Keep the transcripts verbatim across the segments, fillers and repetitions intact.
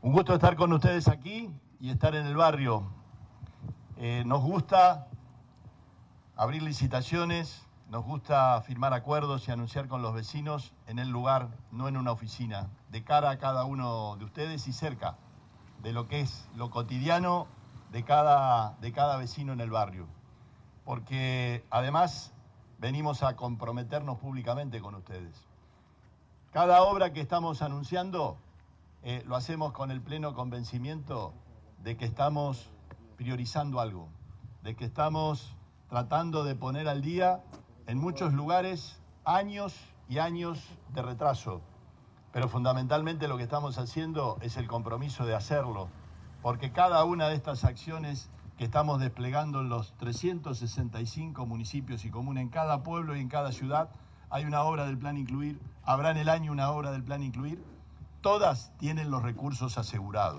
Un gusto estar con ustedes aquí y estar en el barrio. Eh, nos gusta abrir licitaciones, nos gusta firmar acuerdos y anunciar con los vecinos en el lugar, no en una oficina, de cara a cada uno de ustedes y cerca de lo que es lo cotidiano de cada, de cada vecino en el barrio. Porque además venimos a comprometernos públicamente con ustedes. Cada obra que estamos anunciando eh, lo hacemos con el pleno convencimiento de que estamos priorizando algo, de que estamos tratando de poner al día en muchos lugares años y años de retraso. Pero fundamentalmente lo que estamos haciendo es el compromiso de hacerlo, porque cada una de estas acciones que estamos desplegando en los trescientos sesenta y cinco municipios y comunas, en cada pueblo y en cada ciudad, hay una obra del Plan Incluir, habrá en el año una obra del Plan Incluir, todas tienen los recursos asegurados.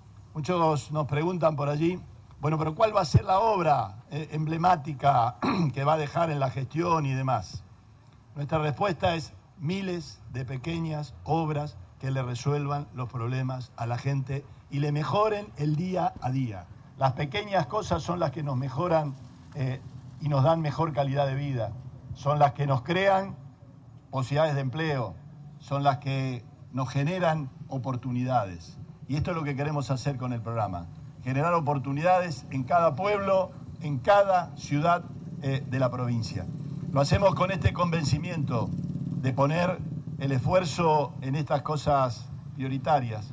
Muchos nos preguntan por allí, bueno, pero ¿cuál va a ser la obra eh, emblemática que va a dejar en la gestión y demás? Nuestra respuesta es miles de pequeñas obras que le resuelvan los problemas a la gente y le mejoren el día a día. Las pequeñas cosas son las que nos mejoran eh, y nos dan mejor calidad de vida. Son las que nos crean posibilidades de empleo, son las que nos generan oportunidades. Y esto es lo que queremos hacer con el programa, generar oportunidades en cada pueblo, en cada ciudad eh, de la provincia. Lo hacemos con este convencimiento de poner el esfuerzo en estas cosas prioritarias,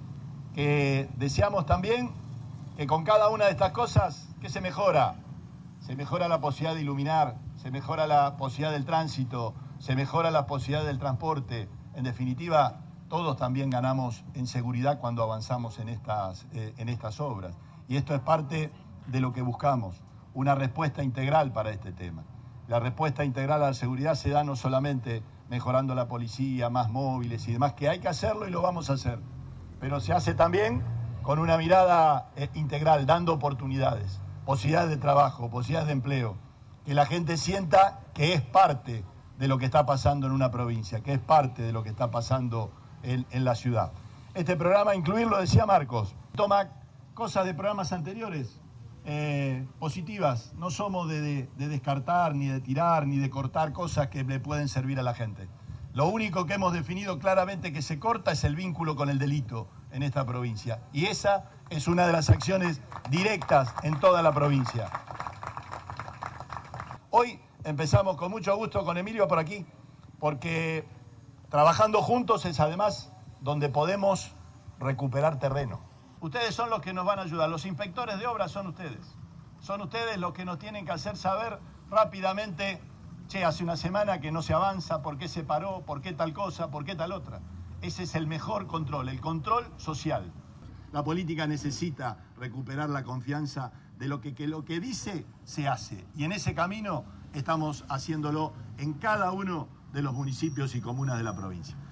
que deseamos también que con cada una de estas cosas, ¿qué se mejora? Se mejora la posibilidad de iluminar, se mejora la posibilidad del tránsito, se mejora la posibilidad del transporte. En definitiva, todos también ganamos en seguridad cuando avanzamos en estas, eh, en estas obras. Y esto es parte de lo que buscamos, una respuesta integral para este tema. La respuesta integral a la seguridad se da no solamente mejorando la policía, más móviles y demás, que hay que hacerlo y lo vamos a hacer, pero se hace también con una mirada eh, integral, dando oportunidades, posibilidades de trabajo, posibilidades de empleo, que la gente sienta que es parte de lo que está pasando en una provincia, que es parte de lo que está pasando en, en la ciudad. Este programa, Incluir, lo decía Marcos, toma cosas de programas anteriores, eh, positivas. No somos de, de, de descartar, ni de tirar, ni de cortar cosas que le pueden servir a la gente. Lo único que hemos definido claramente que se corta es el vínculo con el delito en esta provincia. Y esa es una de las acciones directas en toda la provincia. Hoy empezamos con mucho gusto con Emilio por aquí, porque trabajando juntos es además donde podemos recuperar terreno. Ustedes son los que nos van a ayudar, los inspectores de obras son ustedes. Son ustedes los que nos tienen que hacer saber rápidamente, che, hace una semana que no se avanza, ¿por qué se paró? ¿Por qué tal cosa? ¿Por qué tal otra? Ese es el mejor control, el control social. La política necesita recuperar la confianza de lo que, que lo que dice se hace. Y en ese camino estamos haciéndolo en cada uno de los municipios y comunas de la provincia.